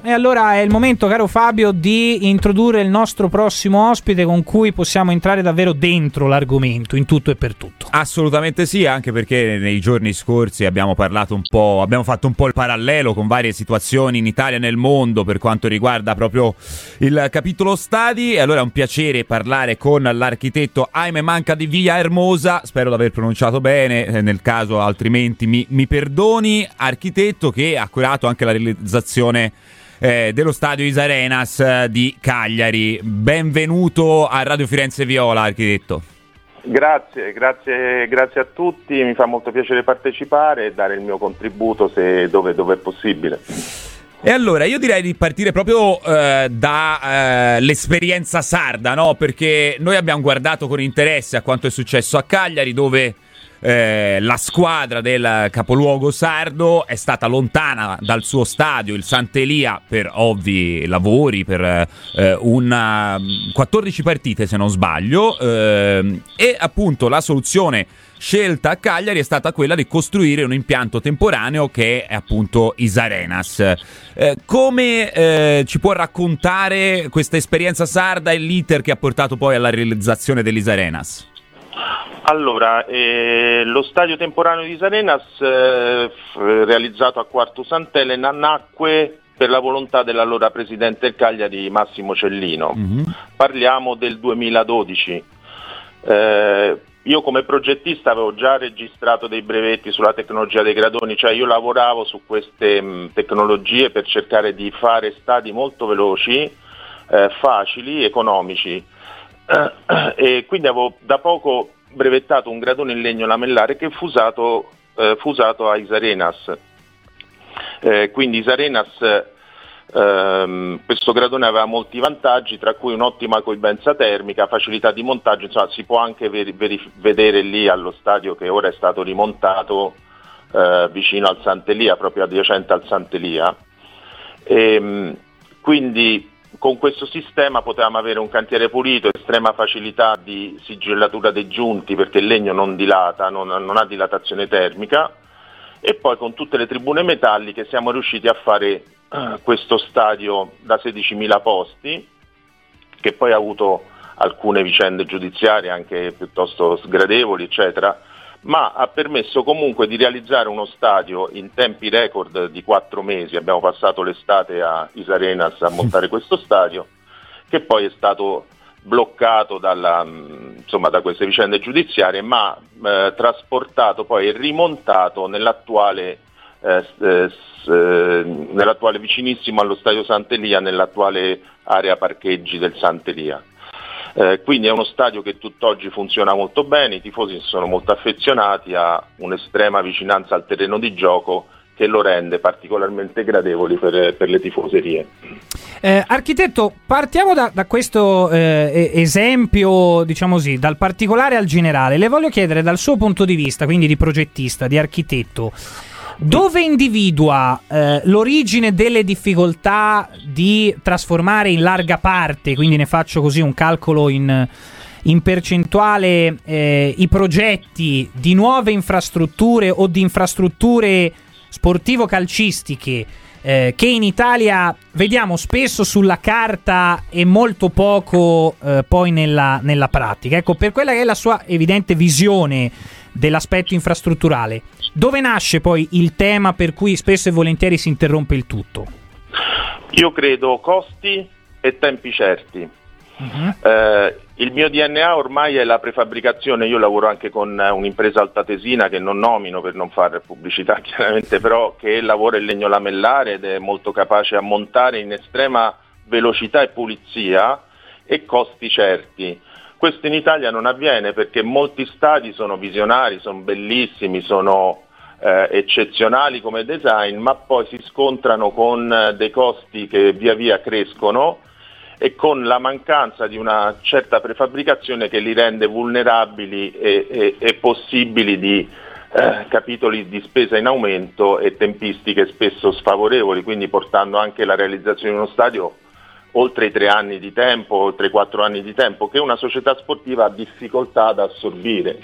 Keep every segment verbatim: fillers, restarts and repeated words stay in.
e allora è il momento, caro Fabio, di introdurre il nostro prossimo ospite con cui possiamo entrare davvero dentro l'argomento, in tutto e per tutto. Assolutamente sì, anche perché nei giorni scorsi abbiamo parlato un po', abbiamo fatto un po' il parallelo con varie situazioni in Italia e nel mondo per quanto riguarda proprio il capitolo stadi, e allora è un piacere parlare con l'architetto Jaime Manca di Villahermosa, spero di aver pronunciato bene, nel caso altrimenti mi, mi perdoni, architetto che ha curato anche la realizzazione eh, dello stadio Isarenas eh, di Cagliari. Benvenuto a Radio Firenze Viola, architetto. Grazie, grazie, grazie a tutti, mi fa molto piacere partecipare e dare il mio contributo se dove, dove è possibile. E allora io direi di partire proprio eh, da eh, l'esperienza sarda, no? Perché noi abbiamo guardato con interesse a quanto è successo a Cagliari, dove eh, la squadra del capoluogo sardo è stata lontana dal suo stadio, il Sant'Elia, per ovvi lavori, per eh, una quattordici partite se non sbaglio, eh, e appunto la soluzione scelta a Cagliari è stata quella di costruire un impianto temporaneo che è appunto Isarenas. Eh, come eh, ci può raccontare questa esperienza sarda e l'iter che ha portato poi alla realizzazione dell'Isarenas? Allora, eh, lo stadio temporaneo di Isarenas, eh, realizzato a Quartu Sant'Elena, nacque per la volontà dell'allora presidente del Cagliari Massimo Cellino. Mm-hmm. Parliamo del duemiladodici. Eh, io come progettista avevo già registrato dei brevetti sulla tecnologia dei gradoni, cioè io lavoravo su queste mh, tecnologie per cercare di fare stadi molto veloci, eh, facili, economici. Eh, e quindi avevo da poco brevettato un gradone in legno lamellare che fu usato, eh, fu usato a Isarenas. Eh, quindi Isarenas, ehm, questo gradone aveva molti vantaggi, tra cui un'ottima coibenza termica, facilità di montaggio, insomma si può anche ver- ver- vedere lì allo stadio che ora è stato rimontato eh, vicino al Sant'Elia, proprio adiacente al Sant'Elia. E, quindi con questo sistema potevamo avere un cantiere pulito, estrema facilità di sigillatura dei giunti perché il legno non dilata, non, non ha dilatazione termica, e poi con tutte le tribune metalliche siamo riusciti a fare uh, questo stadio da sedicimila posti, che poi ha avuto alcune vicende giudiziarie anche piuttosto sgradevoli, eccetera, ma ha permesso comunque di realizzare uno stadio in tempi record di quattro mesi. Abbiamo passato l'estate a Isarenas a montare questo stadio, che poi è stato bloccato dalla, insomma, da queste vicende giudiziarie, ma eh, trasportato poi e rimontato nell'attuale, eh, eh, nell'attuale vicinissimo allo stadio Sant'Elia, nell'attuale area parcheggi del Sant'Elia. Eh, quindi è uno stadio che tutt'oggi funziona molto bene, i tifosi sono molto affezionati, ha un'estrema vicinanza al terreno di gioco che lo rende particolarmente gradevole per, per le tifoserie. Eh, architetto, partiamo da, da questo eh, esempio, diciamo così, dal particolare al generale. Le voglio chiedere dal suo punto di vista, quindi di progettista, di architetto, dove individua eh, l'origine delle difficoltà di trasformare in larga parte, quindi ne faccio così un calcolo in, in percentuale, eh, i progetti di nuove infrastrutture o di infrastrutture sportivo-calcistiche eh, che in Italia vediamo spesso sulla carta e molto poco eh, poi nella, nella pratica. Ecco, per quella che è la sua evidente visione dell'aspetto infrastrutturale, dove nasce poi il tema per cui spesso e volentieri si interrompe il tutto? Io credo costi e tempi certi. Uh-huh. Eh, il mio D N A ormai è la prefabbricazione. Io lavoro anche con un'impresa altatesina che non nomino per non fare pubblicità chiaramente, però che lavora in legno lamellare ed è molto capace a montare in estrema velocità e pulizia e costi certi. Questo in Italia non avviene perché molti stadi sono visionari, sono bellissimi, sono eh, eccezionali come design, ma poi si scontrano con eh, dei costi che via via crescono e con la mancanza di una certa prefabbricazione che li rende vulnerabili e, e, e possibili di eh, capitoli di spesa in aumento e tempistiche spesso sfavorevoli, quindi portando anche la realizzazione di uno stadio oltre i tre anni di tempo, oltre i quattro anni di tempo, che una società sportiva ha difficoltà ad assorbire.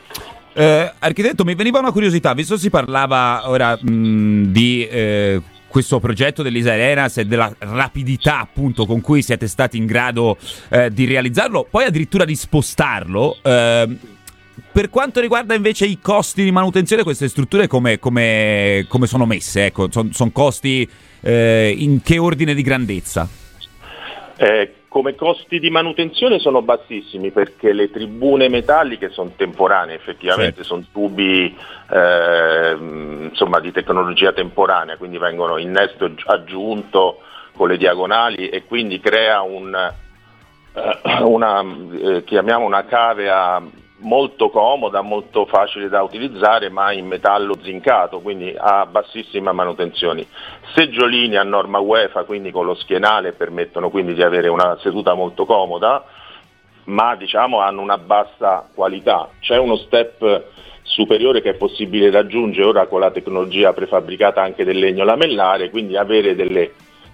Eh, architetto, mi veniva una curiosità, visto si parlava ora mh, di eh, questo progetto dell'Isa Arenas e della rapidità appunto con cui siete stati in grado eh, di realizzarlo, poi addirittura di spostarlo. Eh, per quanto riguarda invece i costi di manutenzione, queste strutture come, come, come sono messe? Ecco, sono son costi eh, in che ordine di grandezza? Eh, come costi di manutenzione sono bassissimi, perché le tribune metalliche sono temporanee, effettivamente, certo. Sono tubi eh, insomma di tecnologia temporanea, quindi vengono innesto aggiunto con le diagonali e quindi crea un eh, una eh, chiamiamo una cavea molto comoda, molto facile da utilizzare, ma in metallo zincato, quindi ha bassissima manutenzione. Seggiolini a norma UEFA, quindi con lo schienale, permettono quindi di avere una seduta molto comoda, ma diciamo hanno una bassa qualità. C'è uno step superiore che è possibile raggiungere ora con la tecnologia prefabbricata anche del legno lamellare, quindi avere delle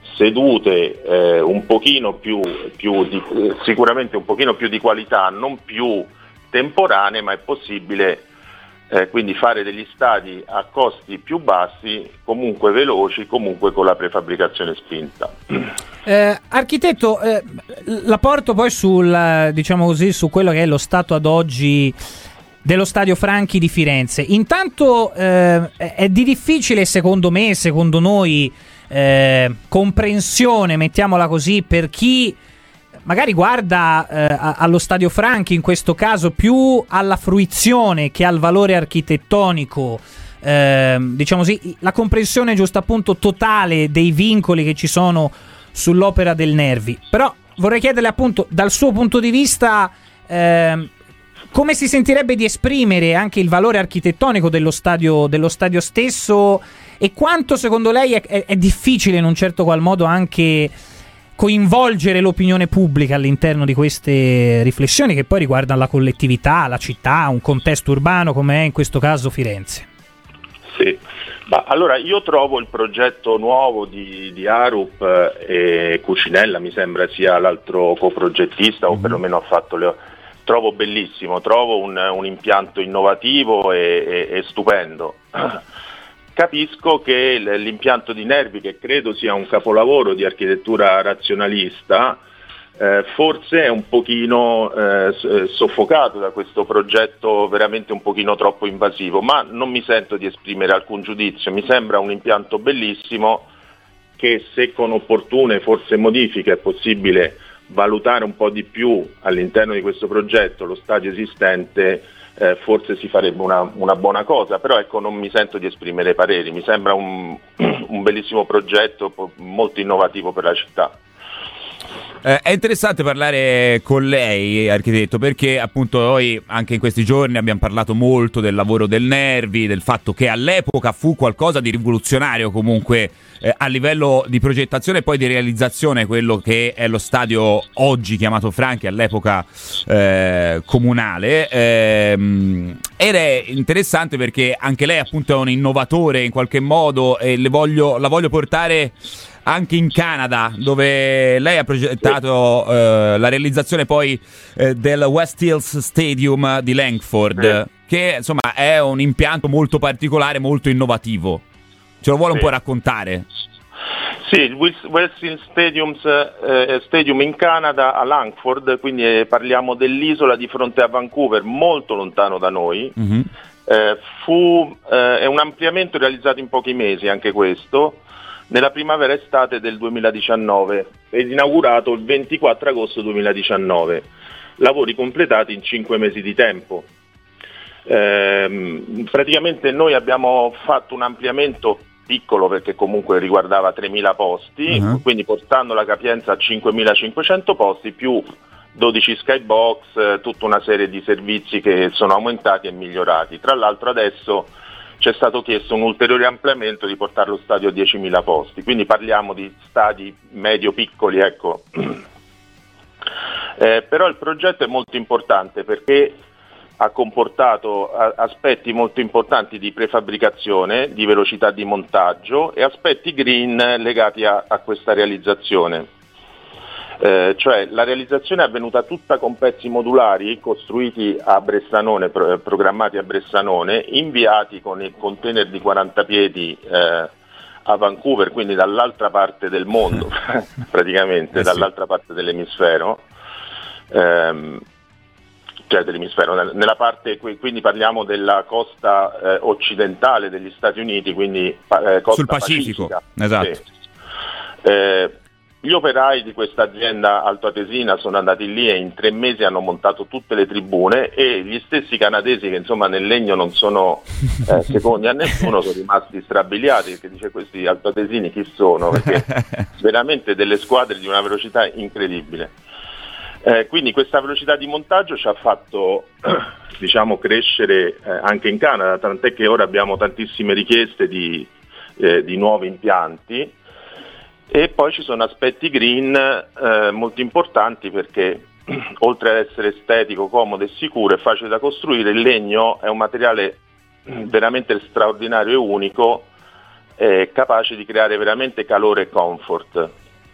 sedute eh, un pochino più, più di, eh, sicuramente un pochino più di qualità, non più temporanee, ma è possibile eh, quindi fare degli stadi a costi più bassi, comunque veloci, comunque con la prefabbricazione spinta. Eh, architetto, eh, la porto poi sul, diciamo così, su quello che è lo stato ad oggi dello Stadio Franchi di Firenze. Intanto eh, è di difficile, secondo me, secondo noi, eh, comprensione, mettiamola così, per chi magari guarda eh, allo Stadio Franchi, in questo caso più alla fruizione che al valore architettonico, eh, diciamo così, la comprensione giusto appunto totale dei vincoli che ci sono sull'opera del Nervi. Però vorrei chiederle appunto dal suo punto di vista eh, come si sentirebbe di esprimere anche il valore architettonico dello stadio, dello stadio stesso, e quanto secondo lei è, è, è difficile in un certo qual modo anche coinvolgere l'opinione pubblica all'interno di queste riflessioni che poi riguardano la collettività, la città, un contesto urbano come è in questo caso Firenze. Sì, ma allora io trovo il progetto nuovo di, di Arup e Cucinella, mi sembra sia l'altro coprogettista, mm-hmm. o perlomeno ha fatto le... trovo bellissimo, trovo un, un impianto innovativo e, e, e stupendo. Capisco che l'impianto di Nervi, che credo sia un capolavoro di architettura razionalista, eh, forse è un pochino eh, soffocato da questo progetto veramente un pochino troppo invasivo, ma non mi sento di esprimere alcun giudizio. Mi sembra un impianto bellissimo che, se con opportune forse modifiche è possibile valutare un po' di più all'interno di questo progetto lo stadio esistente, Eh, forse si farebbe una, una buona cosa, però ecco, non mi sento di esprimere pareri. Mi sembra un, un bellissimo progetto, molto innovativo per la città. Eh, è interessante parlare con lei, architetto, perché appunto noi anche in questi giorni abbiamo parlato molto del lavoro del Nervi, del fatto che all'epoca fu qualcosa di rivoluzionario comunque eh, a livello di progettazione e poi di realizzazione, quello che è lo stadio oggi chiamato Franchi, all'epoca eh, comunale, ehm, ed è interessante perché anche lei appunto è un innovatore in qualche modo, e le voglio, la voglio portare anche in Canada, dove lei ha progettato eh, la realizzazione poi eh, del West Hills Stadium di Langford, eh. che insomma è un impianto molto particolare, molto innovativo. Ce lo vuole un po' raccontare? Sì, il West Hills Stadium, eh, Stadium in Canada, a Langford, quindi eh, parliamo dell'isola di fronte a Vancouver, molto lontano da noi. Mm-hmm. Eh, fu eh, è un ampliamento realizzato in pochi mesi, anche questo, nella primavera estate del duemiladiciannove, ed inaugurato il ventiquattro agosto duemiladiciannove. Lavori completati in cinque mesi di tempo. Eh, praticamente noi abbiamo fatto un ampliamento piccolo, perché comunque riguardava tremila posti, uh-huh. quindi portando la capienza a cinquemilacinquecento posti, più dodici skybox, tutta una serie di servizi che sono aumentati e migliorati. Tra l'altro adesso c'è stato chiesto un ulteriore ampliamento di portare lo stadio a diecimila posti, quindi parliamo di stadi medio-piccoli, ecco. Eh, però il progetto è molto importante perché ha comportato a- aspetti molto importanti di prefabbricazione, di velocità di montaggio e aspetti green legati a, a questa realizzazione. Eh, cioè la realizzazione è avvenuta tutta con pezzi modulari costruiti a Bressanone, pro- programmati a Bressanone, inviati con il container di quaranta piedi eh, a Vancouver, quindi dall'altra parte del mondo, praticamente eh sì. dall'altra parte dell'emisfero, ehm, cioè dell'emisfero, nella parte, quindi parliamo della costa eh, occidentale degli Stati Uniti, quindi eh, costa sul Pacifico, pacifica. esatto. Sì. Eh, gli operai di questa azienda altoatesina sono andati lì e in tre mesi hanno montato tutte le tribune, e gli stessi canadesi, che insomma nel legno non sono eh, secondi a nessuno, sono rimasti strabiliati, perché dice: questi altoatesini chi sono? Perché veramente delle squadre di una velocità incredibile. Eh, quindi questa velocità di montaggio ci ha fatto diciamo crescere eh, anche in Canada, tant'è che ora abbiamo tantissime richieste di, eh, di nuovi impianti. E poi ci sono aspetti green eh, molto importanti, perché oltre ad essere estetico, comodo e sicuro e facile da costruire, il legno è un materiale veramente straordinario e unico, eh, capace di creare veramente calore e comfort.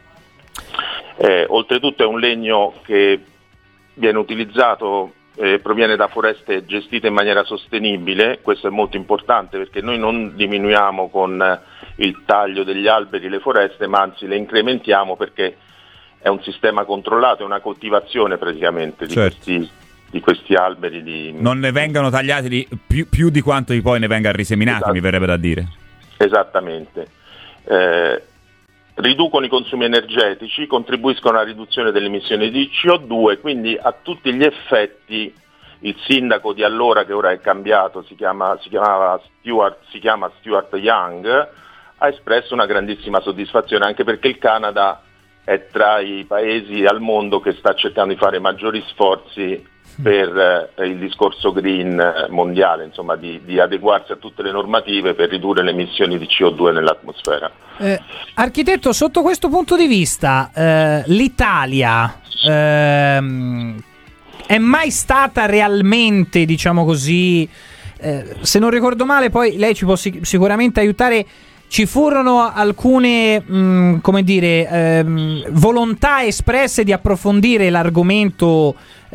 Eh, oltretutto è un legno che viene utilizzato, eh, proviene da foreste gestite in maniera sostenibile. Questo è molto importante, perché noi non diminuiamo con il taglio degli alberi le foreste, ma anzi le incrementiamo, perché è un sistema controllato, è una coltivazione praticamente di, certo. questi, di questi alberi. Di... Non ne vengano tagliati di, più, più di quanto poi ne venga riseminati, esatto. Mi verrebbe da dire. Esattamente. Eh, riducono i consumi energetici, contribuiscono alla riduzione delle emissioni di C O due, quindi a tutti gli effetti il sindaco di allora, che ora è cambiato, si chiama, si chiamava Stuart, si chiama Stuart Young, ha espresso una grandissima soddisfazione, anche perché il Canada è tra i paesi al mondo che sta cercando di fare maggiori sforzi per eh, il discorso green mondiale, insomma di, di adeguarsi a tutte le normative per ridurre le emissioni di C O due nell'atmosfera. Eh, architetto, sotto questo punto di vista, eh, l'Italia ehm, è mai stata realmente, diciamo così, eh, se non ricordo male, poi lei ci può sic- sicuramente aiutare, ci furono alcune, mh, come dire, ehm, volontà espresse di approfondire l'argomento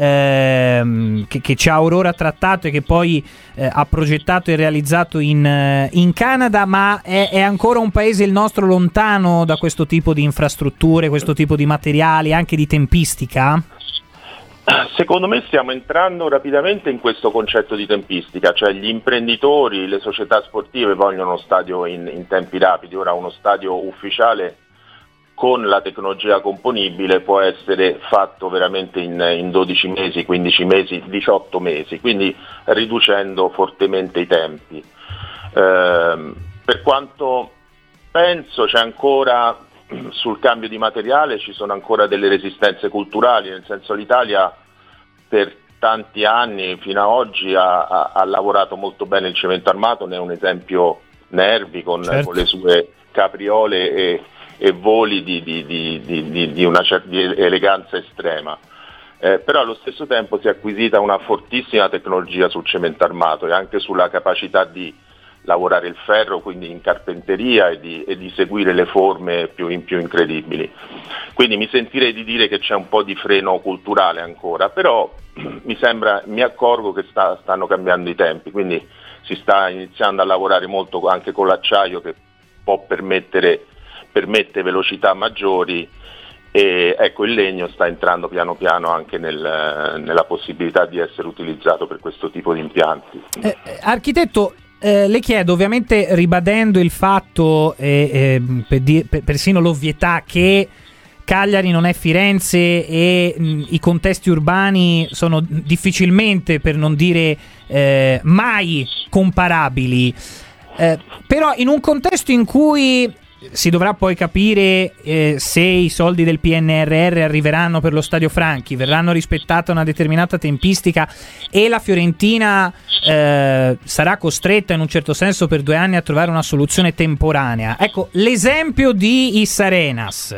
ehm, che, che ci ha Aurora trattato e che poi eh, ha progettato e realizzato in, in Canada, ma è, è ancora un paese, il nostro, lontano da questo tipo di infrastrutture, questo tipo di materiali, anche di tempistica? Secondo me stiamo entrando rapidamente in questo concetto di tempistica, cioè gli imprenditori, le società sportive vogliono uno stadio in, in tempi rapidi. Ora uno stadio ufficiale con la tecnologia componibile può essere fatto veramente in, in dodici mesi, quindici mesi, diciotto mesi, quindi riducendo fortemente i tempi. Eh, per quanto penso c'è ancora... sul cambio di materiale ci sono ancora delle resistenze culturali, nel senso l'Italia per tanti anni fino a oggi ha, ha, ha lavorato molto bene il cemento armato, ne è un esempio Nervi con, certo. con le sue capriole e, e voli di, di, di, di, di una certa di eleganza estrema, eh, però allo stesso tempo si è acquisita una fortissima tecnologia sul cemento armato e anche sulla capacità di lavorare il ferro, quindi in carpenteria, e di, e di seguire le forme più, in, più incredibili. Quindi mi sentirei di dire che c'è un po' di freno culturale ancora, però mi sembra, mi accorgo che sta, stanno cambiando i tempi, quindi si sta iniziando a lavorare molto anche con l'acciaio, che può permettere permette velocità maggiori, e ecco il legno sta entrando piano piano anche nel, nella possibilità di essere utilizzato per questo tipo di impianti. Eh, architetto, Eh, le chiedo, ovviamente ribadendo il fatto, eh, eh, per di- per persino l'ovvietà, che Cagliari non è Firenze e mh, i contesti urbani sono difficilmente, per non dire eh, mai, comparabili, eh, però in un contesto in cui si dovrà poi capire eh, se i soldi del P N R R arriveranno per lo Stadio Franchi, verranno rispettata una determinata tempistica e la Fiorentina eh, sarà costretta in un certo senso per due anni a trovare una soluzione temporanea. Ecco, l'esempio di Issa Arenas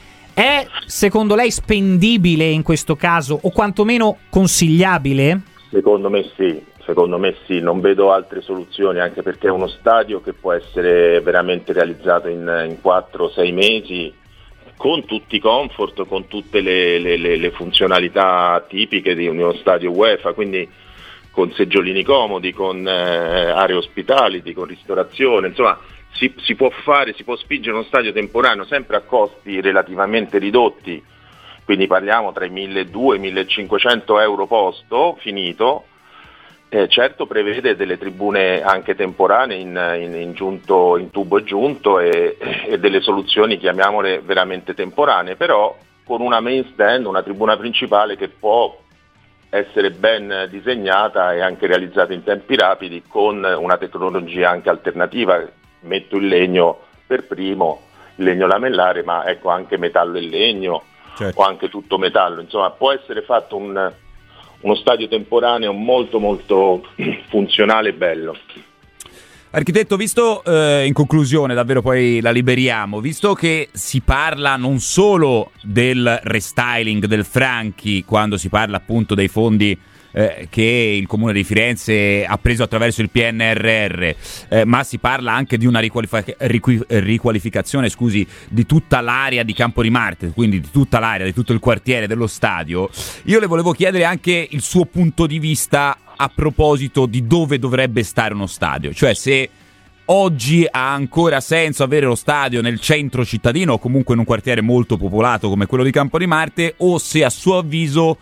è secondo lei spendibile in questo caso, o quantomeno consigliabile? Secondo me sì. Secondo me sì, non vedo altre soluzioni, anche perché è uno stadio che può essere veramente realizzato in, in quattro sei mesi, con tutti i comfort, con tutte le, le, le, le funzionalità tipiche di uno stadio UEFA, quindi con seggiolini comodi, con eh, aree hospitality, con ristorazione, insomma si, si può fare, si può spingere uno stadio temporaneo sempre a costi relativamente ridotti, quindi parliamo tra i milleduecento e i millecinquecento euro posto, finito. Eh, certo prevede delle tribune anche temporanee in, in, in, giunto, in tubo e giunto e, e delle soluzioni, chiamiamole veramente temporanee, però con una main stand, una tribuna principale che può essere ben disegnata e anche realizzata in tempi rapidi con una tecnologia anche alternativa. Metto il legno per primo, il legno lamellare, ma ecco anche metallo e legno, certo, o anche tutto metallo, insomma può essere fatto un uno stadio temporaneo molto molto funzionale e bello. Architetto, visto eh, in conclusione, davvero poi la liberiamo, visto che si parla non solo del restyling del Franchi, quando si parla appunto dei fondi eh, che il Comune di Firenze ha preso attraverso il P N R R, eh, ma si parla anche di una riqualific- riqui- riqualificazione scusi, di tutta l'area di Campo di Marte, quindi di tutta l'area, di tutto il quartiere dello stadio. Io le volevo chiedere anche il suo punto di vista a proposito di dove dovrebbe stare uno stadio, cioè se oggi ha ancora senso avere lo stadio nel centro cittadino o comunque in un quartiere molto popolato come quello di Campo di Marte, o se a suo avviso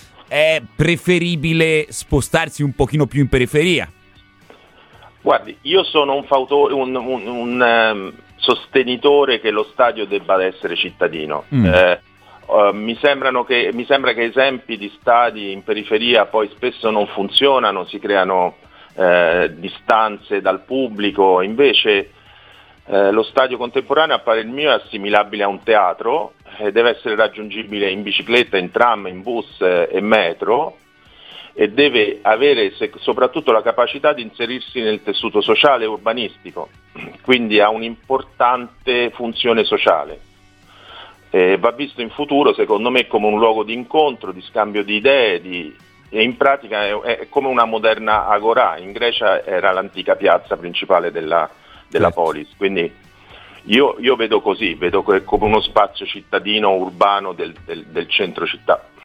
è preferibile spostarsi un pochino più in periferia. Guardi, io sono un, fautore, un, un, un um, sostenitore che lo stadio debba essere cittadino. Mm. Eh, uh, mi, sembrano che, mi sembra che esempi di stadi in periferia poi spesso non funzionano, si creano eh, distanze dal pubblico, invece eh, lo stadio contemporaneo, a parer mio, è assimilabile a un teatro, eh, deve essere raggiungibile in bicicletta, in tram, in bus eh, e metro, e deve avere se, soprattutto la capacità di inserirsi nel tessuto sociale e urbanistico, quindi ha un'importante funzione sociale. Eh, va visto in futuro, secondo me, come un luogo di incontro, di scambio di idee, di, e in pratica è, è come una moderna agorà. In Grecia era l'antica piazza principale della, della certo. polis, quindi io, io vedo così, vedo come uno spazio cittadino urbano del, del, del centro città.